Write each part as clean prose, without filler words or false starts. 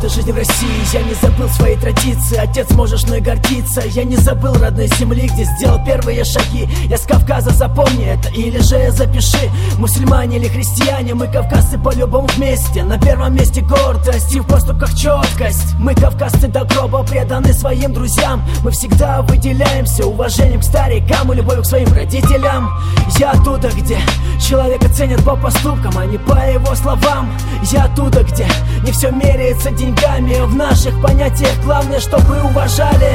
годы жизни в России, я не забыл свои традиции. Отец, можешь мной гордиться. Я не забыл родной земли, где сделал первые шаги. Я с Кавказа, запомни это, или же запиши. Мусульмане или христиане, мы кавказцы по-любому вместе. На первом месте гордость и в поступках четкость. Мы кавказцы до гроба преданы своим друзьям. Мы всегда выделяемся уважением к старикам и любовью к своим родителям. Я оттуда, где человека ценят по поступкам, а не по его словам. Я оттуда, где не все меряется деньгами. В наших понятиях главное, чтобы уважали.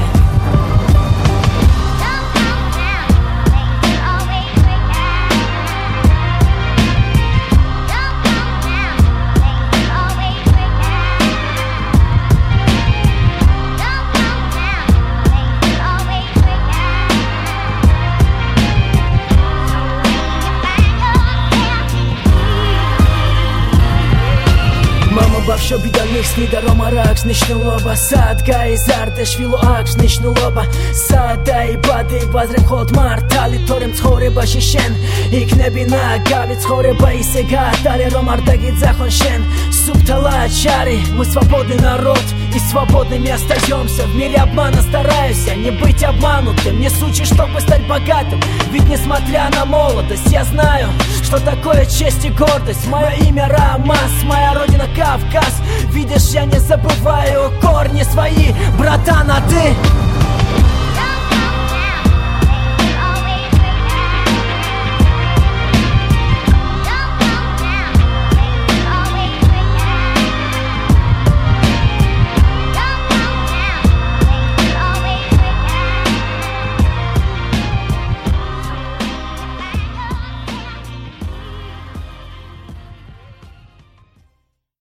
Бавшо биданих снидаром аракс нишнулоба Садга из ардешвилу акс нишнулоба Сада и бады базрем холд мартали торем цхореба шишен Икнебина гави цхореба и сега Тарером ардагит захоншен Субтала чари, мы свободный народ и свободными остаемся. В мире обмана стараюсь не быть обманутым. Не сучи, чтобы стать богатым. Ведь несмотря на молодость, я знаю, что такое честь и гордость. Мое имя Рамас, моя родина Кавказ. Видишь, я не забываю корни свои, братан, а ты?